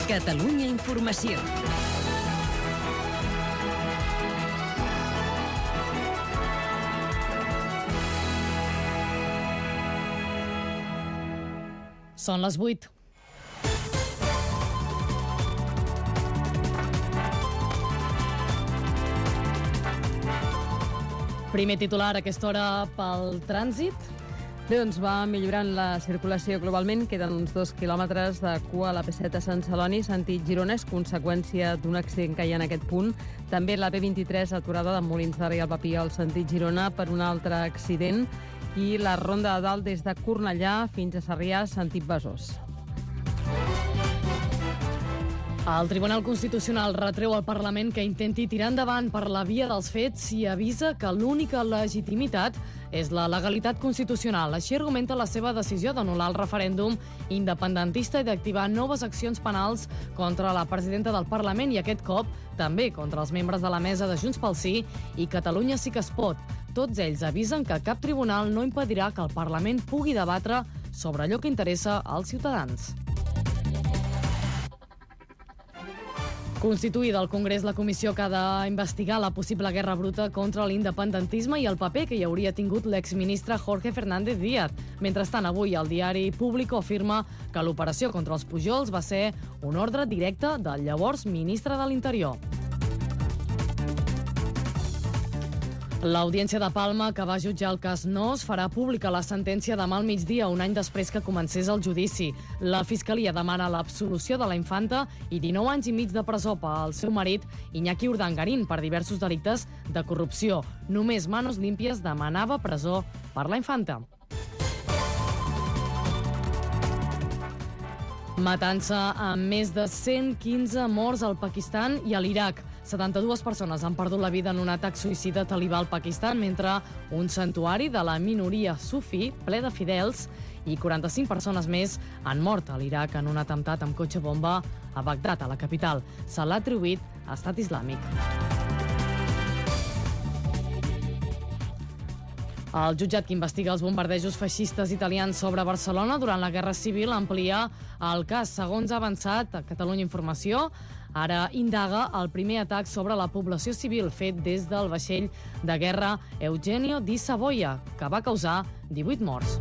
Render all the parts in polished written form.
Catalunya Informació. Són les 8. Primer titular a aquesta hora pel trànsit. Doncs va millorant la circulació globalment. Queden uns 2 quilòmetres de cua a la P7 a Sant Celoni, sentit Girona, és conseqüència d'un accident que hi ha en aquest punt. També la P23 aturada de Molins d'Arc i el Papí al sentit Girona per un altre accident. I la Ronda de Dalt des de Cornellà fins a Sarrià, sentit Besòs. El Tribunal Constitucional retreu al Parlament que intenti tirar endavant per la via dels fets i avisa que l'única legitimitat és la legalitat constitucional. Així argumenta la seva decisió d'anul·lar el referèndum independentista i d'activar noves accions penals contra la presidenta del Parlament i aquest cop també contra els membres de la mesa de Junts pel Sí i Catalunya Sí que es pot. Tots ells avisen que cap tribunal no impedirà que el Parlament pugui debatre sobre allò que interessa als ciutadans. Constituïda al Congrés la comissió que ha d'investigar la possible guerra bruta contra l'independentisme i el paper que hi hauria tingut l'exministre Jorge Fernández Díaz. Mentrestant, avui el diari Público afirma que l'operació contra els Pujols va ser un ordre directe del llavors ministre de l'Interior. L'Audiència de Palma, que va jutjar el cas Nos, farà pública la sentència demà al migdia, un any després que comencés el judici. La Fiscalia demana l'absolució de la infanta i 19 anys i mig de presó pel seu marit, Iñaki Urdangarín, per diversos delictes de corrupció. Només Manos Limpias demanava presó per la infanta. Matança amb més de 115 morts al Pakistan i a l'Iraq. 72 persones han perdut la vida en un atac suïcida talibà al Pakistan, mentre un santuari de la minoria sufi, ple de fidels, i 45 persones més han mort a l'Iraq en un atemptat amb cotxe bomba a Bagdad, a la capital. Se l'ha atribuït a Estat Islàmic. El jutjat que investiga els bombardejos feixistes italians sobre Barcelona durant la Guerra Civil amplia el cas. Segons ha avançat a Catalunya Informació, ara indaga el primer atac sobre la població civil fet des del vaixell de guerra Eugenio di Savoia, que va causar 18 morts.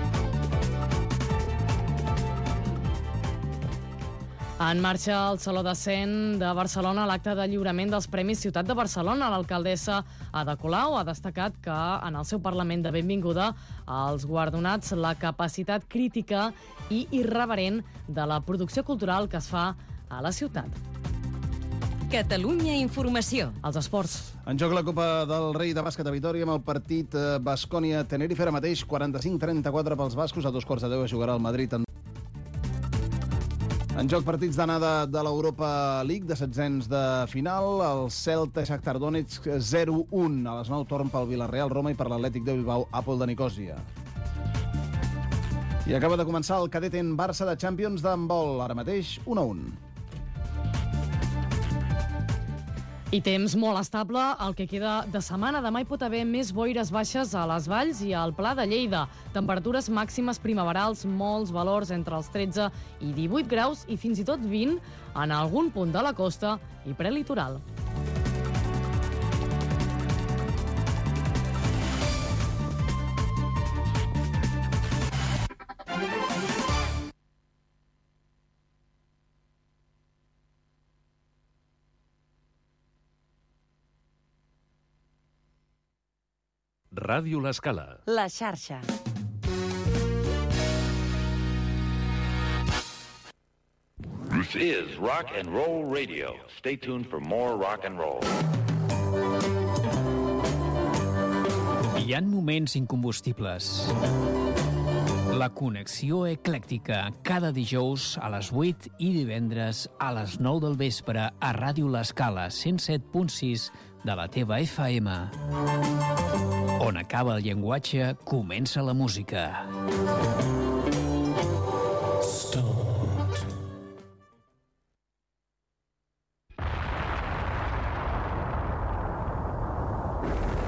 En marxa al Saló de Cent de Barcelona l'acte de lliurament dels Premis Ciutat de Barcelona. L'alcaldessa Ada Colau ha destacat que en el seu Parlament de benvinguda als guardonats la capacitat crítica i irreverent de la producció cultural que es fa a la ciutat. Catalunya Informació. Els esports. En joc la Copa del Rei de bàsquet a Vitòria amb el partit Baskonia-Tenerife. Ara mateix 45-34 pels bascos. A 2:15 es jugarà el Madrid en joc partits d'anada de l'Europa League de setzents de final. El Celta i Shakhtar Donetsk 0-1. A les 9 torn pel Villarreal Roma i per l'Atlètic de Bilbao Apol de Nicòsia. I acaba de començar el cadet en Barça de Champions d'handbol. Ara mateix 1-1. I temps molt estable el que queda de setmana. Demà hi pot haver més boires baixes a les Valls i al Pla de Lleida. Temperatures màximes primaverals, molts valors entre els 13 i 18 graus i fins i tot 20 en algun punt de la costa i prelitoral. Ràdio L'Escala. La xarxa. This is Rock and Roll Radio. Stay tuned for more rock and roll. Hi ha moments incombustibles. La connexió eclèctica, cada dijous a les 8 i divendres a les 9 del vespre a Ràdio L'Escala 107.6 de la teva FM. On acaba el llenguatge, comença la música.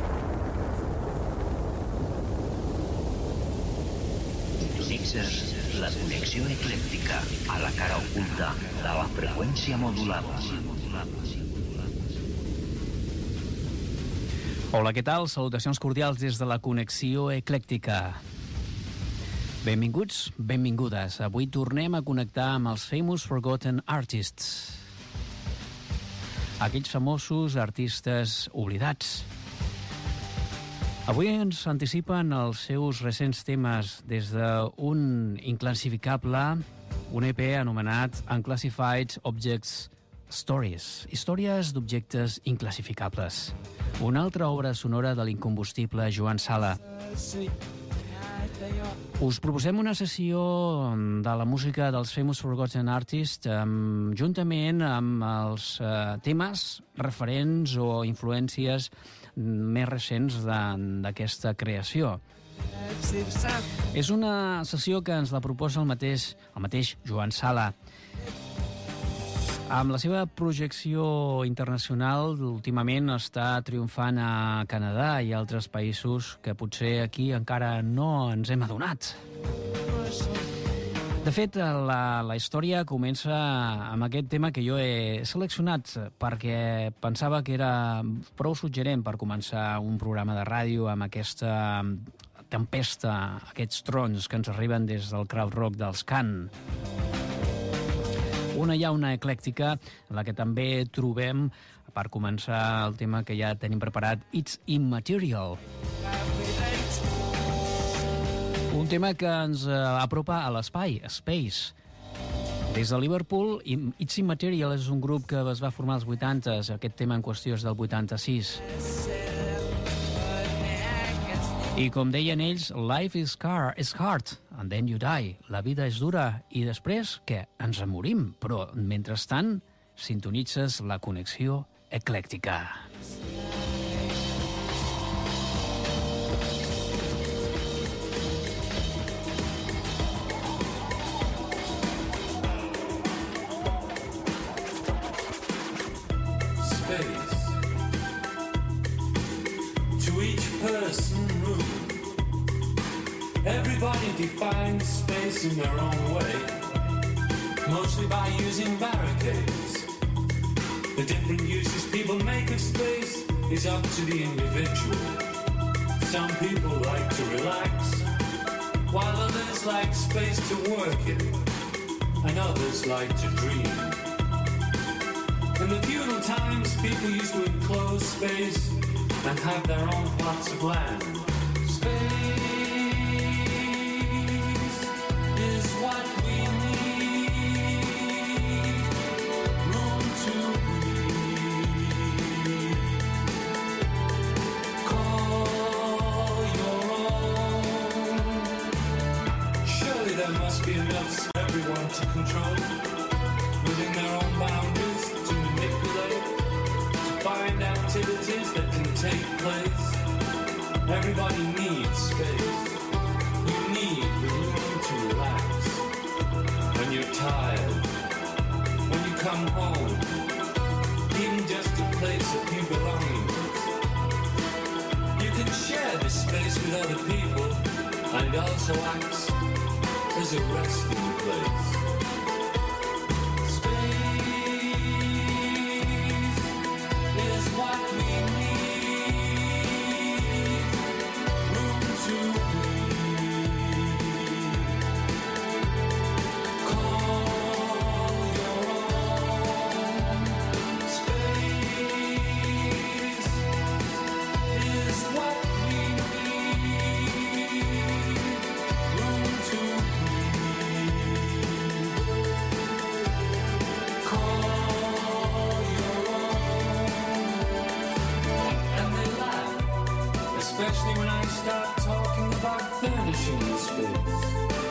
Mixer la connexió eclèctica a la cara oculta de la freqüència modulada. Hola, què tal? Salutacions cordials des de la connexió eclèctica. Benvinguts, benvingudes. Avui tornem a connectar amb els Famous Forgotten Artists. Aquells famosos artistes oblidats. Avui ens anticipen els seus recents temes des d'un inclassificable, un EP anomenat Unclassified Objects Stories, històries d'objectes inclassificables. Una altra obra sonora de l'incombustible Joan Sala. Us proposem una sessió de la música dels Famous Forgotten Artists juntament amb els temes referents o influències més recents d'aquesta creació. És una sessió que ens la proposa el mateix Joan Sala. Amb la seva projecció internacional, últimament està triomfant a Canadà i altres països que potser aquí encara no ens hem adonat. De fet, la història comença amb aquest tema que jo he seleccionat perquè pensava que era prou suggerent per començar un programa de ràdio amb aquesta tempesta, aquests trons que ens arriben des del krautrock dels Can. Una llauna eclèctica, en la que també trobem, per començar el tema que ja tenim preparat, It's Immaterial. Un tema que ens apropa a l'espai, Space. Des de Liverpool, It's Immaterial és un grup que es va formar als 80s, aquest tema en qüestió és del 86. I com deien ells, life is hard, and then you die. La vida és dura, i després, què? Ens en morim. Però, mentrestant, sintonitzes la connexió eclèctica. Space. To each person room. Everybody defines space in their own way, mostly by using barricades. The different uses people make of space is up to the individual. Some people like to relax, while others like space to work in, and others like to dream. In the feudal times, people used to enclose space and have their own plots of land. What we need, room to breathe. Call your own. Surely there must be enough for everyone to control, within their own boundaries, to manipulate, to find activities that can take place. Everybody needs space. You need the room to relax. When you're tired, when you come home, even just a place of few belongings. You can share this space with other people, and it also acts as a resting place. Space is what we need, room to especially when I start talking about furnishing the space.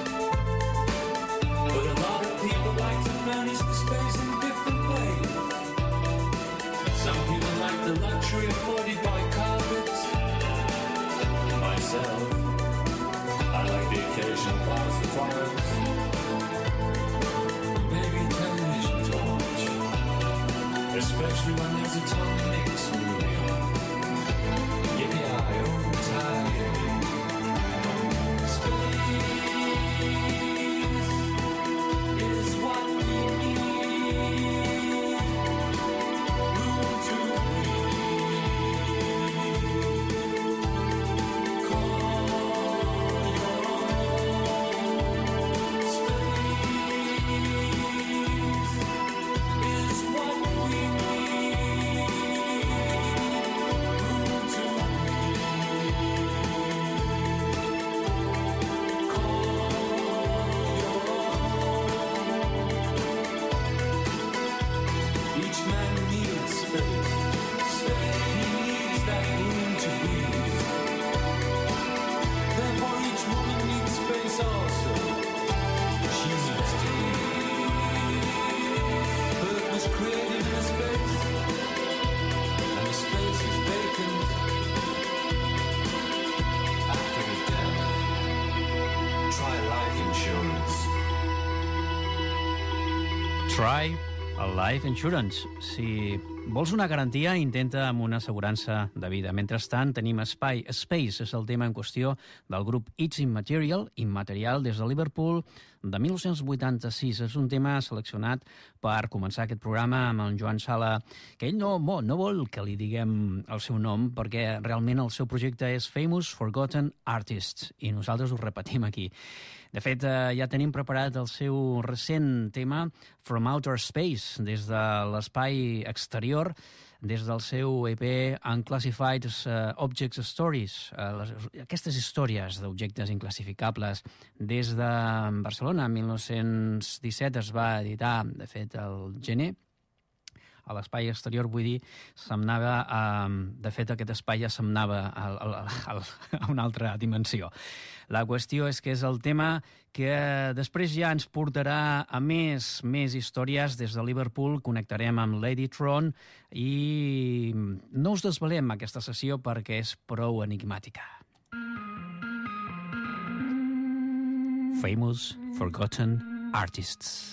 But a lot of people like to furnish the space in different ways. Some people like the luxury afforded by carpets. Myself, I like the occasional vase of flowers. Maybe a television torch, especially when there's a Tom Mix movie on. Yippee-yi-oh, tired. Space Try a Life Insurance. Si vols una garantia, intenta amb una assegurança de vida. Mentrestant, tenim Espai. Space és el tema en qüestió del grup It's Immaterial, des de Liverpool, de 1986. És un tema seleccionat per començar aquest programa amb en Joan Sala, que ell no vol que li diguem el seu nom, perquè realment el seu projecte és Famous Forgotten Artists, i nosaltres ho repetim aquí. De fet, ja tenim preparat el seu recent tema From Outer Space, des de l'espai exterior, des del seu EP Unclassified Objects Stories, aquestes històries d'objectes inclassificables. Des de Barcelona, en 1917, es va editar, de fet, el gener, a l'espai exterior, vull dir, de fet, aquest espai ja semnava a una altra dimensió. La qüestió és que és el tema que després ja ens portarà a més històries. Des de Liverpool connectarem amb Lady Tron i no us desvelem aquesta sessió perquè és prou enigmàtica. Famous Forgotten Artists.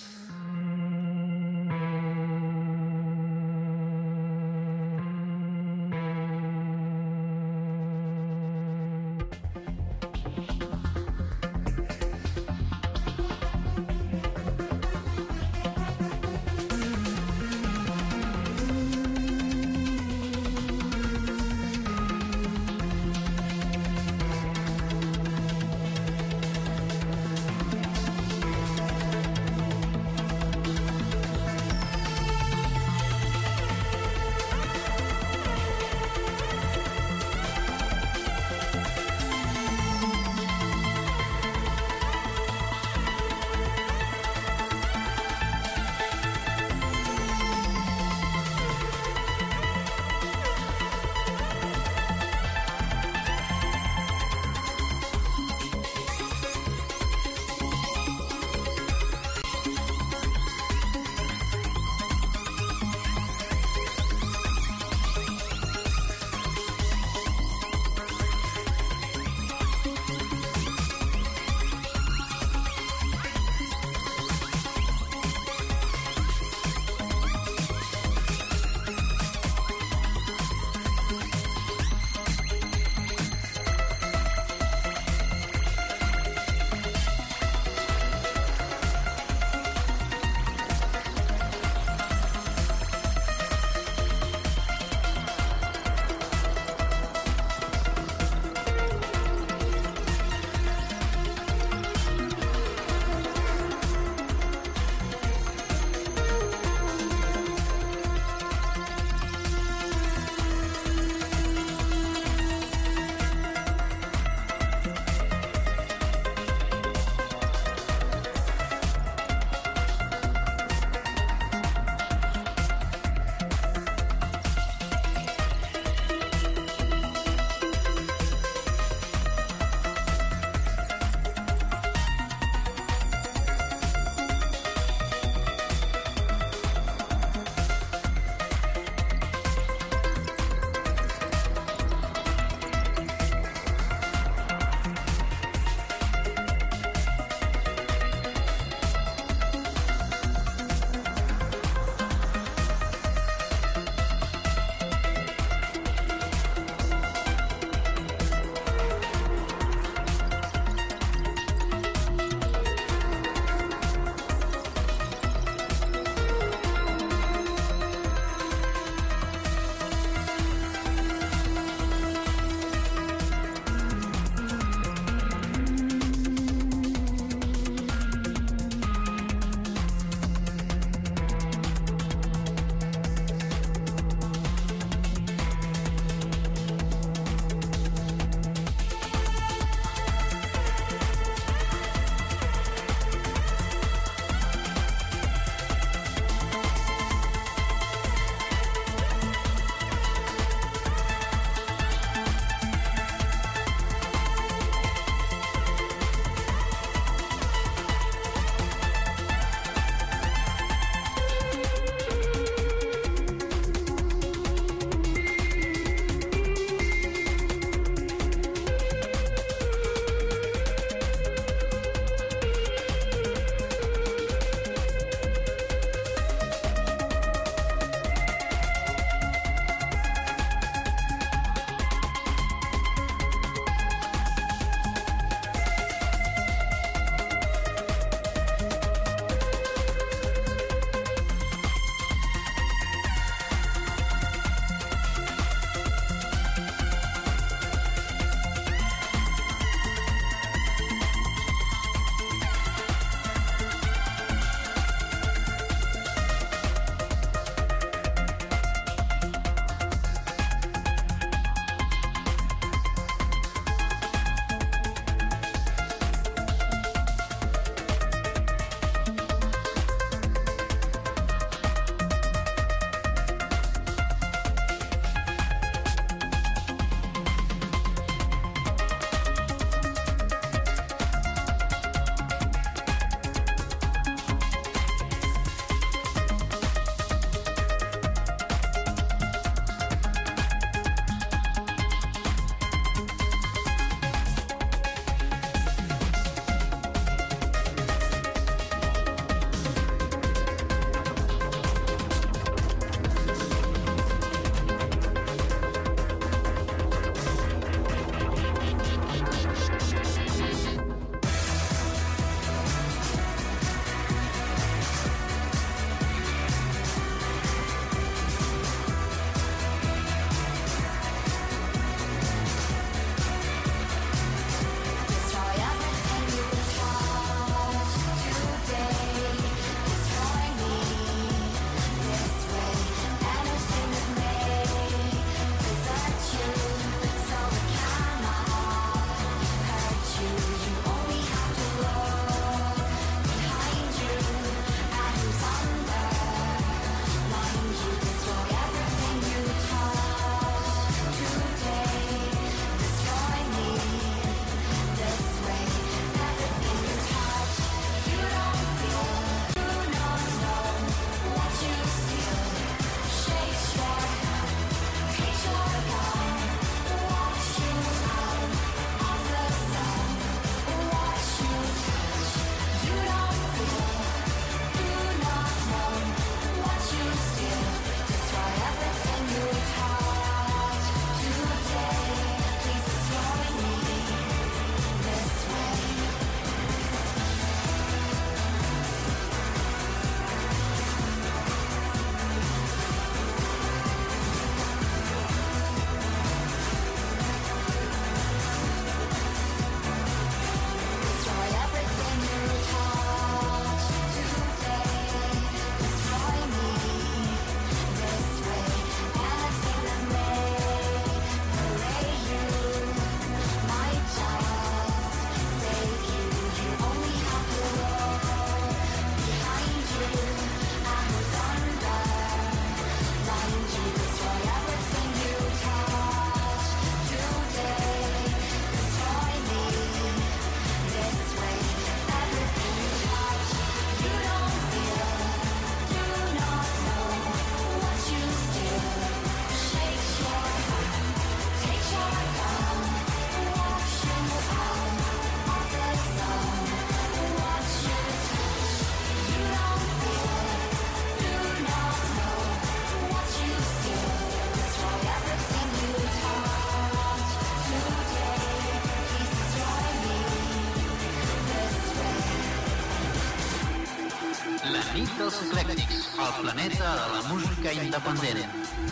nit dels eclèctics, el planeta de la música independent.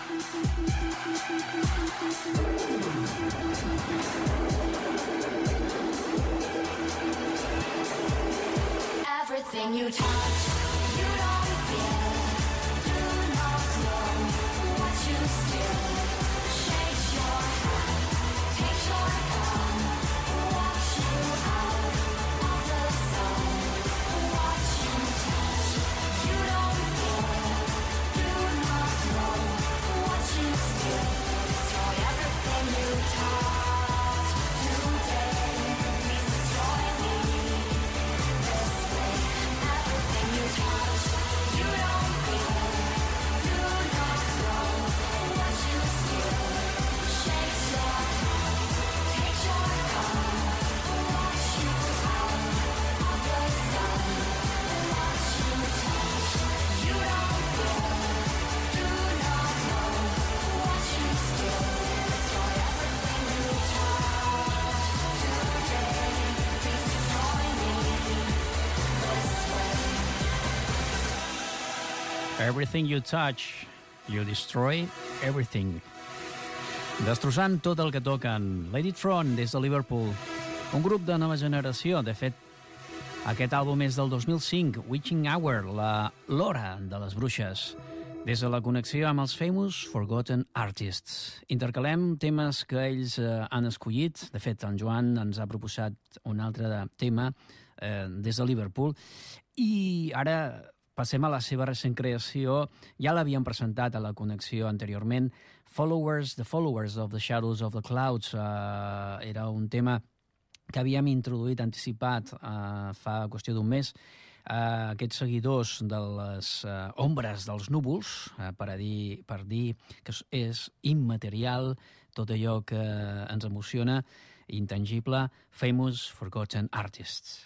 Everything you touch, you don't feel, do not know what you steal. Shake your hand, take your gun, watch you out of the sun. What you touch, you don't feel, do not know what you steal. Destroy everything you touch today. Please destroy me this way. Everything you touch, you don't feel, do not know what you steal. Shake your hand, take your gun, watch you out of the sun. What you touch, you don't feel, do not know what you steal. Destroy everything you touch today. Please destroy me this way. Everything you touch, you destroy everything. Destrossant tot el que toquen. Lady Tron, des de Liverpool. Un grup de nova generació. De fet, aquest àlbum és del 2005, Witching Hour, l'hora de les bruixes. Des de la connexió amb els Famous Forgotten Artists. Intercalem temes que ells han escollit. De fet, en Joan ens ha proposat un altre tema des de Liverpool. I ara passem a la seva recent creació. Ja l'havíem presentat a la connexió anteriorment. The Followers of the Shadows of the Clouds. Era un tema que havíem introduït, anticipat fa qüestió d'un mes. Aquests seguidors de les ombres dels núvols, per dir que és immaterial, tot allò que ens emociona, intangible, Famous Forgotten Artists.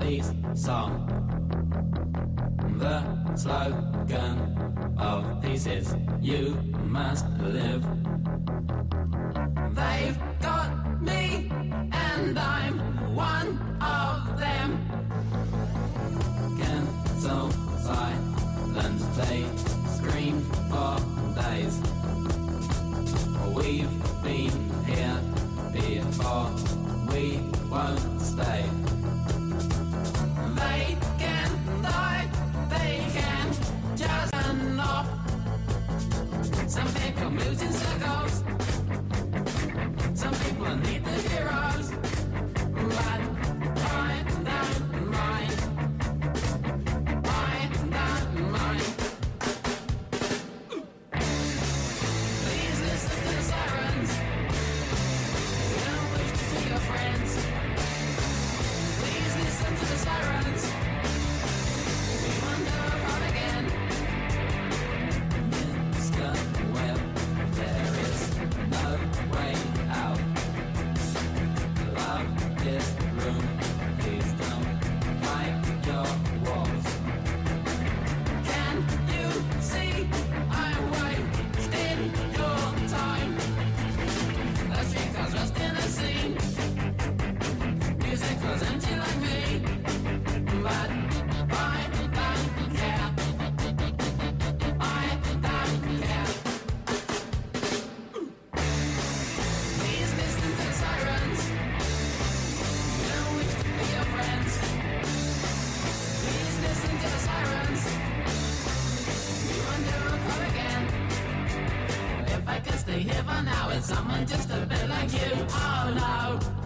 peace song. The slogan of peace is you must live. They've got me and I'm one of them. Cancel silence, they screamed for days. We've been here before, we won't stay. They can die, they can just run off. Some people move in circles, some people need the heroes, but I don't mind. I don't mind. Please listen to the sirens. We don't wish to be your friends. Please listen to the sirens. We wonder apart again. Mr. Webb, there is no way out. Love this room. Please don't fight your walls. Can you see I'm wasting your time? The street cars just in a scene. Music was empty like me, but I don't care. I don't care. Please listen to the sirens. We don't wish to be your friends. Please listen to the sirens. We wonder will call again. If I could stay here for now with someone just a bit like you, oh no.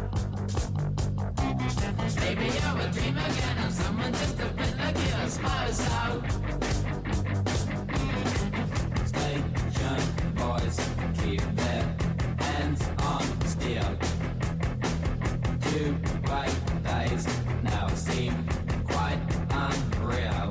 Maybe I would dream again of someone just a bit like you, I suppose so. Station boys keep their hands on steel. 2 bright days now seem quite unreal.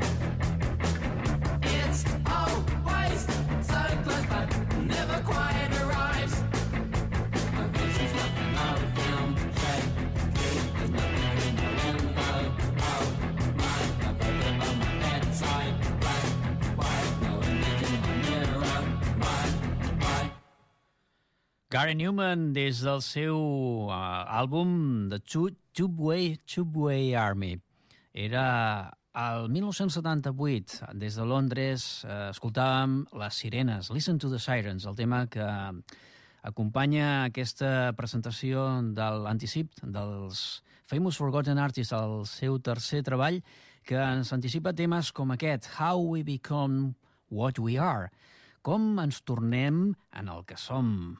It's always so close but never quite arrives. My vision's like an old film shaky. There's nothing in the window. Oh my, I've got them on my bedside. Black, white, no image in my mirror. Why? Gary Newman, des del seu àlbum The Tubeway Army. Era el 1978, des de Londres, escoltàvem Les Sirenes, Listen to the Sirens, el tema que acompanya aquesta presentació de l'Anticip, dels Famous Forgotten Artists, el seu tercer treball, que ens anticipa temes com aquest, How We Become What We Are, com ens tornem en el que som.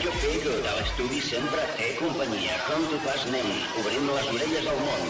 Fego, de l'estudi sempre té companyia. Com tu fas, nen? Obrim les orelles al món.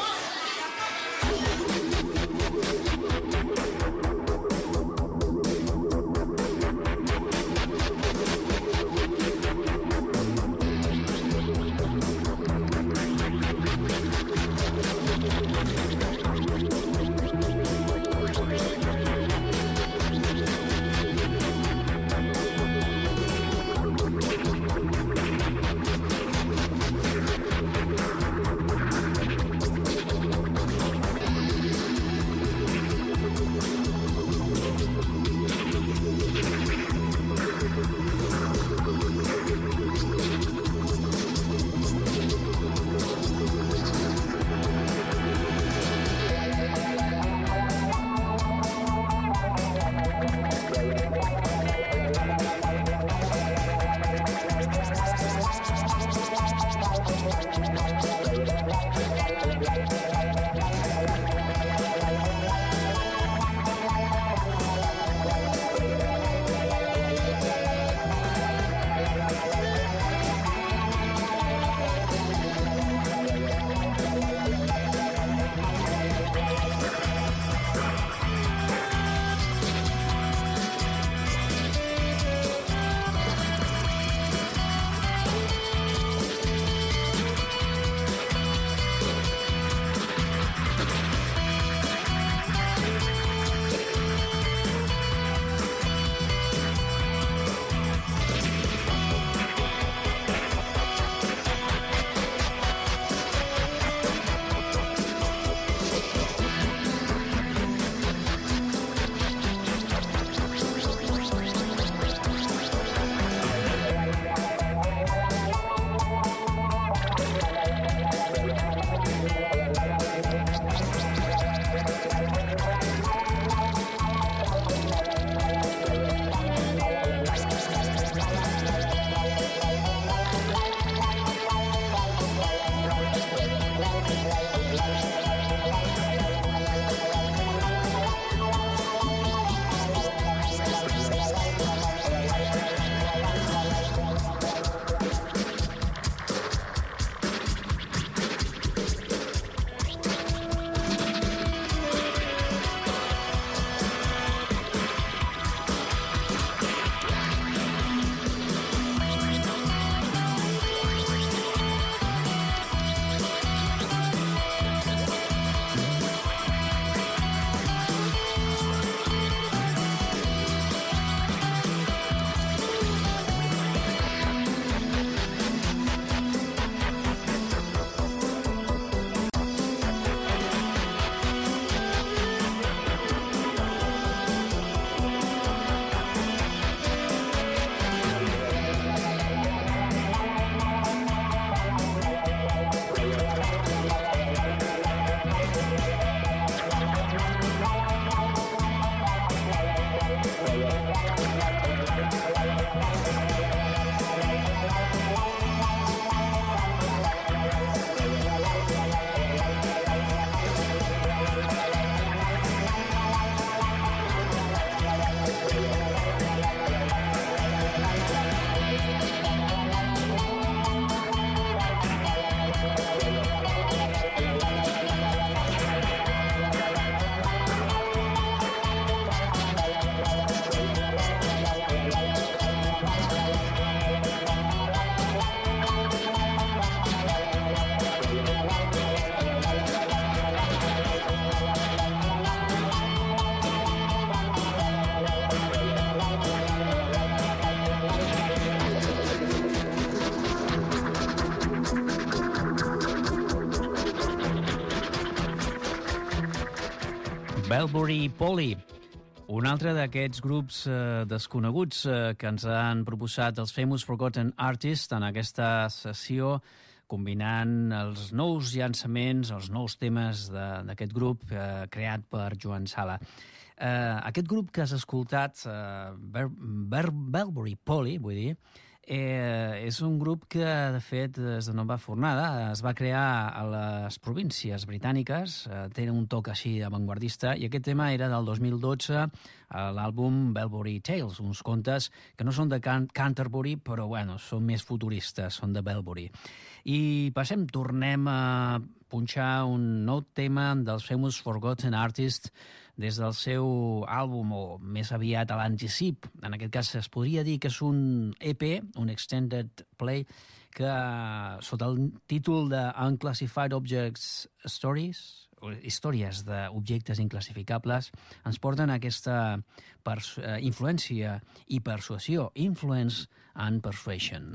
Belbury Polly, un altre d'aquests grups desconeguts que ens han proposat els Famous Forgotten Artists en aquesta sessió, combinant els nous llançaments, els nous temes d'aquest grup creat per Joan Sala. Aquest grup que has escoltat, Belbury Polly, vull dir, és un grup que, de fet, des de Nova Fornada es va crear a les províncies britàniques, té un toc així avantguardista, i aquest tema era del 2012, l'àlbum Belbury Tales, uns contes que no són de Canterbury, però bueno, són més futuristes, són de Belbury. I tornem a punxar un nou tema dels Famous Forgotten Artists des del seu àlbum, o més aviat a l'anticip. En aquest cas es podria dir que és un EP, un Extended Play, que sota el títol de Unclassified Objects Stories, històries d'objectes inclassificables, ens porten aquesta influència i persuasió, influence and persuasion.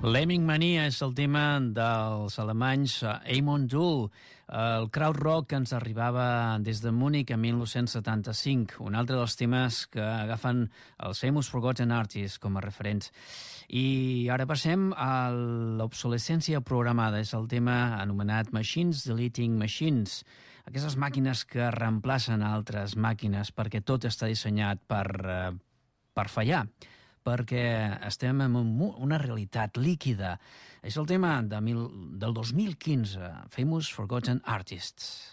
Lemming Mania és el tema dels alemanys Amon Düül, el krautrock que ens arribava des de Múnich en 1975, un altre dels temes que agafen els Famous Forgotten Artists com a referents. I ara passem a l'obsolescència programada, és el tema anomenat Machines Deleting Machines, aquestes màquines que reemplacen altres màquines perquè tot està dissenyat per fallar, perquè estem en una realitat líquida. És el tema del 2015, Famous Forgotten Artists.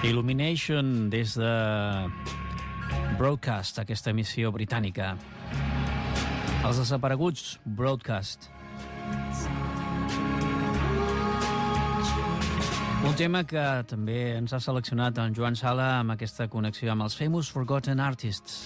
Illumination des de Broadcast, aquesta emissió britànica. Els desapareguts, Broadcast. Un tema que també ens ha seleccionat en Joan Sala amb aquesta connexió amb els Famous Forgotten Artists.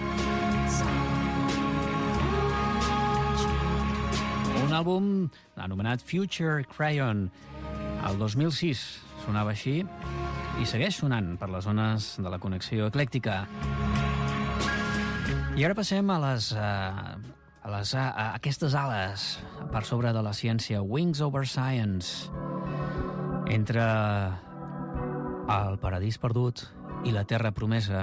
Un àlbum anomenat Future Crayon. El 2006 sonava així i segueix sonant per les zones de la connexió eclèctica. I ara passem a aquestes ales per sobre de la ciència. Wings Over Science. Entre el paradís perdut i la terra promesa.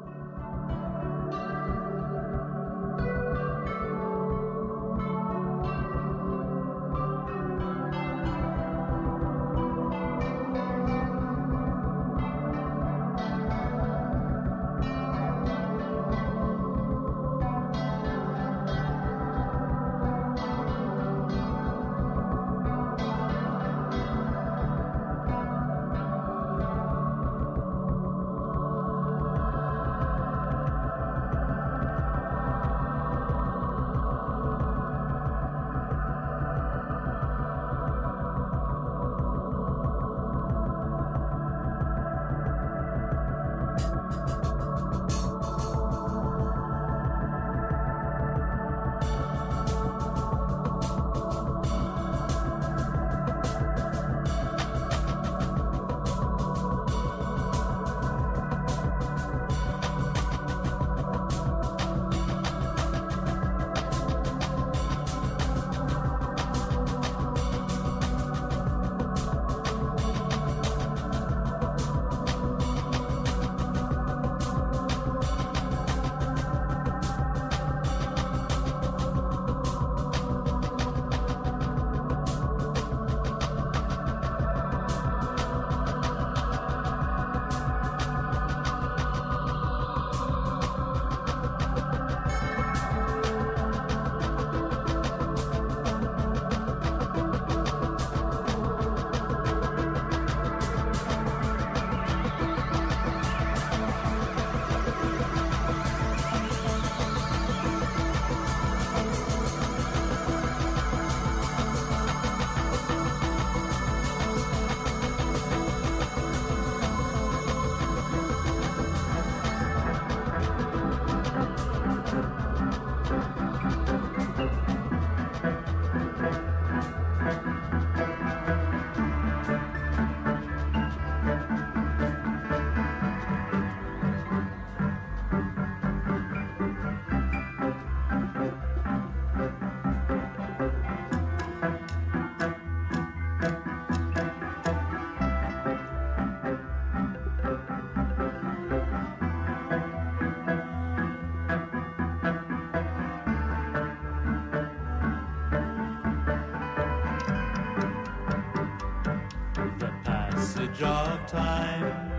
passage of time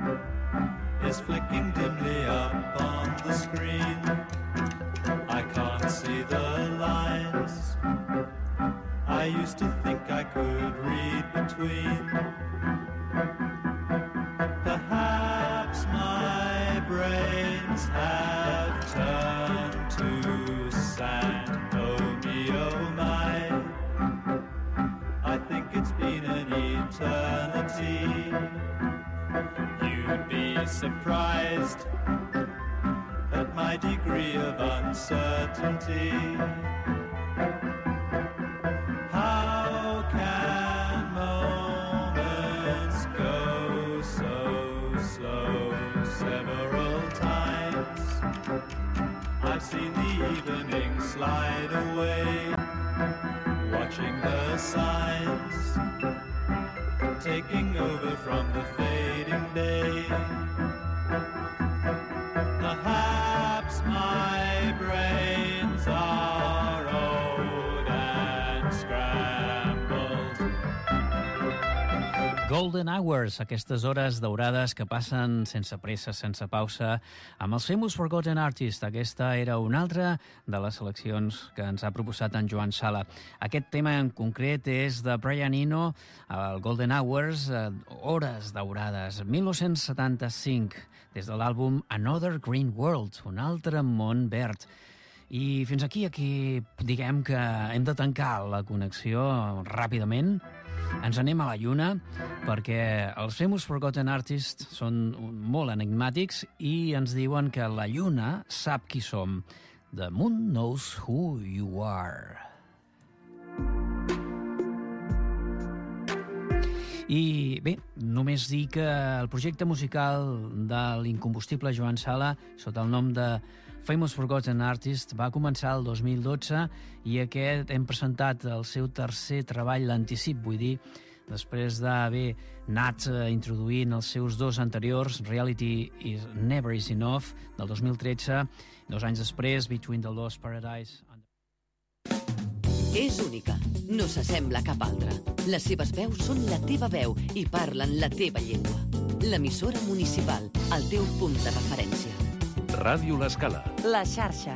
is flicking dimly up on the screen. I can't see the lines I used to think I could read between. Perhaps my brains have turned to sand. Oh me, oh my, I think it's been an eternity. You'd be surprised at my degree of uncertainty. How can moments go so slow? Several times I've seen the evening slide away, watching the signs taking over from the fading day. Perhaps my brains are old and scrambled. Golden Hours, aquestes hores daurades que passen sense pressa, sense pausa, amb els Famous Forgotten Artists. Aquesta era una altra de les seleccions que ens ha proposat en Joan Sala. Aquest tema en concret és de Brian Eno, el Golden Hours, hores daurades, 1975, des de l'àlbum Another Green World, un altre món verd. I fins aquí diguem que hem de tancar la connexió ràpidament. Ens anem a la Lluna perquè els Famous Forgotten Artists són molt enigmàtics i ens diuen que la Lluna sap qui som. The Moon Knows Who You Are. I bé, només dir que el projecte musical de l'incombustible Joan Sala, sota el nom de Famous Forgotten Artist, va començar el 2012 i aquest hem presentat el seu tercer treball, l'Anticip, vull dir, després d'haver anat introduint els seus dos anteriors, Reality is Never Is Enough, del 2013, 2 anys després, Between the Lost Paradise... És única, no s'assembla a cap altra. Les seves veus són la teva veu i parlen la teva llengua. L'emissora municipal, el teu punt de referència. Ràdio L'Escala. La xarxa.